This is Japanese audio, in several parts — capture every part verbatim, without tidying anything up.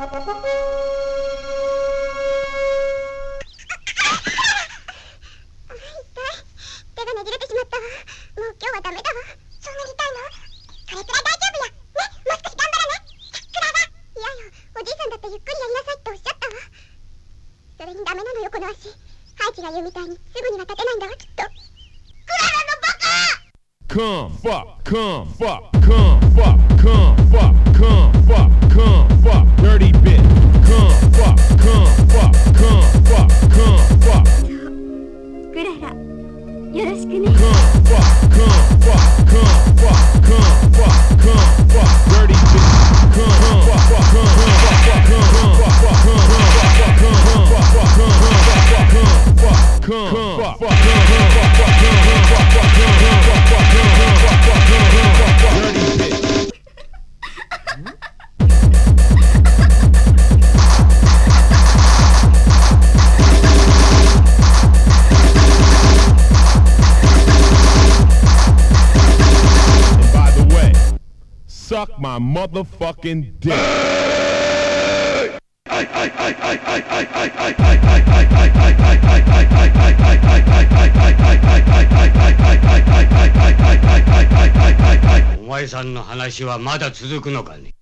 がねじれてしまったわ。もう今日はダメだわ。そんなに痛いの？これくらい大丈夫や。ね、もう少し頑張らね。クララ。いやよ、おじいさんだってゆっくりやりなさいっておっしゃったわ。それにダメなのよ、この足。ハイチが言うみたいにすぐには立てないんだわ、きっと。クララのバカ！Come fuck, come fuck, come fuck, come fuck, come fuck, come fuck, dirty bitch. Come fuck, come fuck, come fuck, come fuck. クララ、よろしくね。Come fuck, come fuck, come fuck, come fuck, come fuck, dirty bitch. Come fuck, come fuck, come fuck, come fuck, come fuck, come fuck, come fuck, come fuck, come fuck, come fuck, come fuck, suck my motherfucking dick. お前さんの話はまだ続くのかね。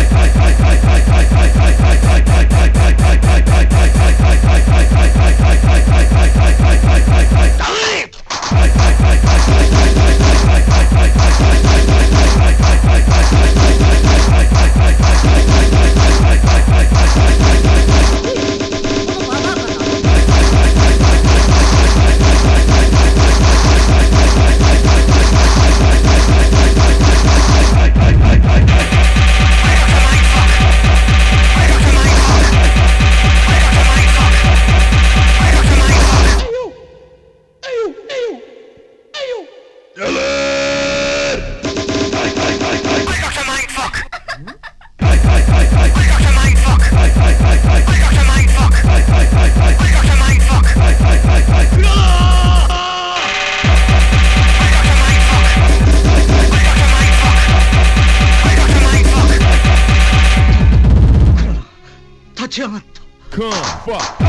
立ち上がった。Come fuck.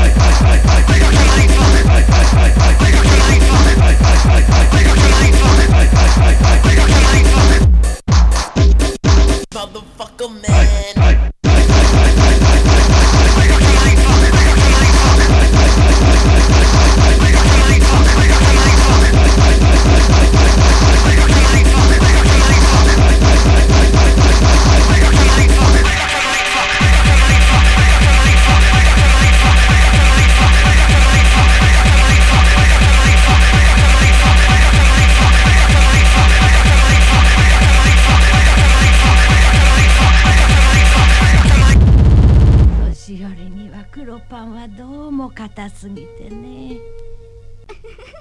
Motherfucker man.年寄りには黒パンはどうも硬すぎてね。